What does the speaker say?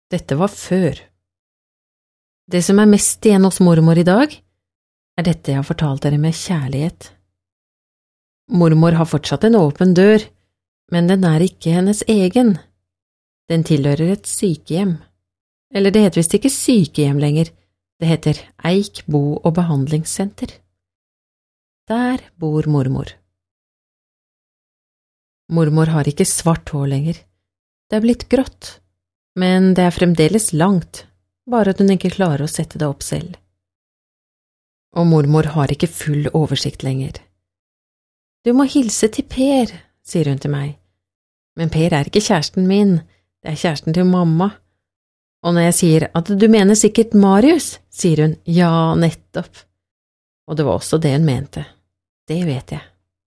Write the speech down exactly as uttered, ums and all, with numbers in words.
Dette var før. Det som er mest igjen hos mormor i dag, er dette jeg har fortalt dere med kjærlighet. Mormor har fortsatt en åpen dør, men den er ikke hennes egen. Den tilhører et sykehjem. Eller det heter visst ikke sykehjem lenger, det heter Eik bo- og behandlingssenter. Der bor mormor. Mormor har ikke svart hår lenger. Det er blitt grått, men det er fremdeles langt, bare at hun ikke klarer å sette det opp selv. Og mormor har ikke full oversikt lenger. Du må hilse til Per, sier hun til meg. Men Per er ikke kjæresten min, det er kjæresten til mamma. Og når jeg sier at du mener sikkert Marius, sier hun ja, nettopp. Og det var også det hun mente. Det vet jeg.